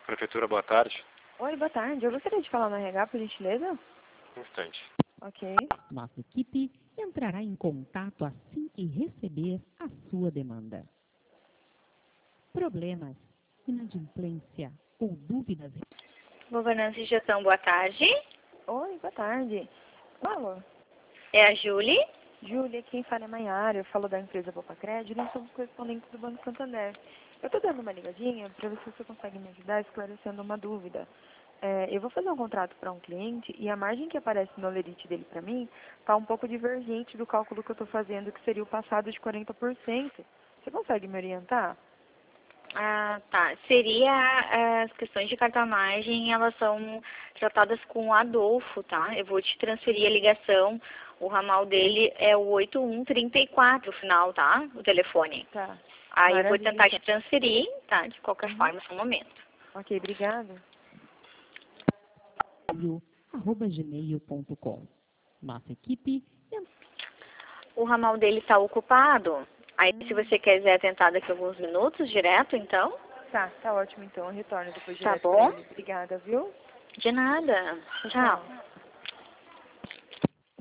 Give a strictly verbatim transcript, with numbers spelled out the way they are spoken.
Prefeitura, boa tarde. Oi, boa tarde. Eu gostaria de falar no R H, por gentileza. Um instante. Ok. Nossa equipe entrará em contato assim que receber a sua demanda. Problemas, inadimplência ou dúvidas? Governança e Gestão, boa tarde. Oi, boa tarde. Alô? É a Julie. Júlia, quem fala é Maiara. Eu falo da empresa Bopacred e nós somos correspondentes do Banco Santander. Eu estou dando uma ligadinha para ver se você consegue me ajudar esclarecendo uma dúvida. É, eu vou fazer um contrato para um cliente e a margem que aparece no lerite dele para mim está um pouco divergente do cálculo que eu estou fazendo, que seria o passado de quarenta por cento. Você consegue me orientar? Ah, tá. Seria ah, as questões de cartonagem, elas são tratadas com o Adolfo, tá? Eu vou te transferir a ligação. O ramal dele é o oito um três quatro, o final, tá? O telefone. Tá. Aí eu vou Maravilha. tentar te transferir, tá? De qualquer Uhum. forma, só um momento. Ok, obrigada. arroba gmail ponto com. Nossa equipe O ramal dele está ocupado. Aí, Hum. se você quiser tentar daqui a alguns minutos, direto, então. Tá, tá ótimo então. Eu retorno depois Tá direto bom. pra ele. Obrigada, viu? De nada. Tchau. Tchau.